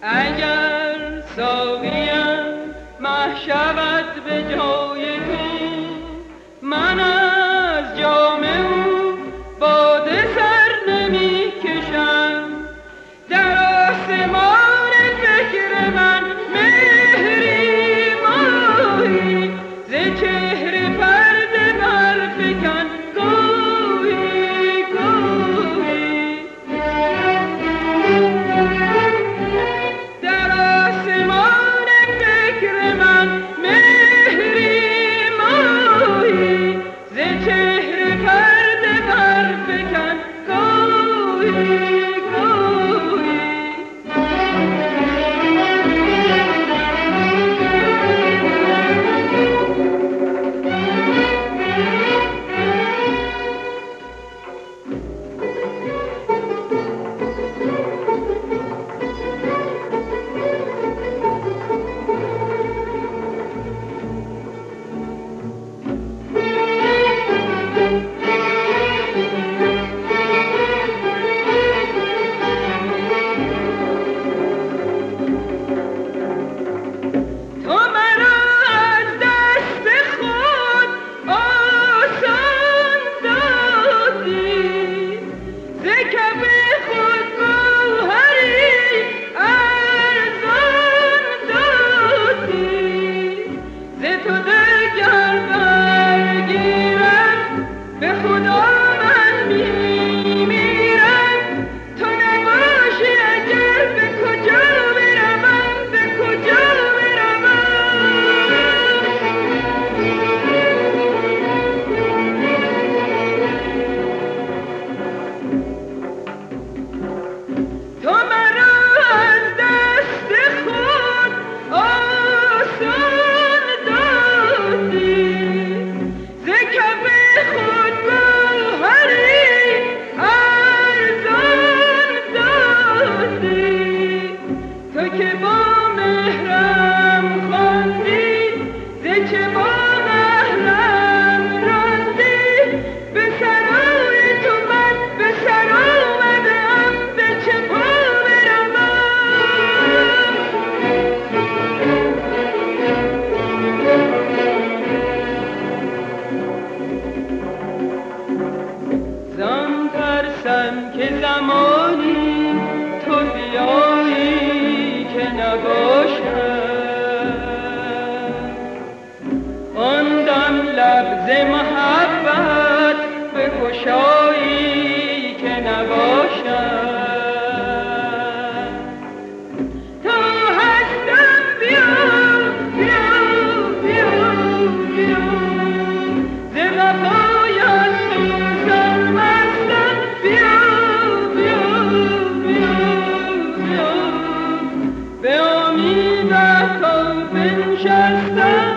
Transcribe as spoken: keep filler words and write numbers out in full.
اگر ساقیم مه شود به جای تو، من از جام او باده سر نمی کشم. در آسمان فکر من مهری ماهی، ز چهره پرده برفکن گویی گویی. در آسمان فکر من مهری ماهی، ز چهره پرده برفکن گویی گویی. که زمانی تو بیایی که نباشم، آن دم لب ز محبت بگشایی که نباشم. تا هستم بیا بیا بیا بیا، ز وفایت سوزم مستم بیا به امید تو بنشستم.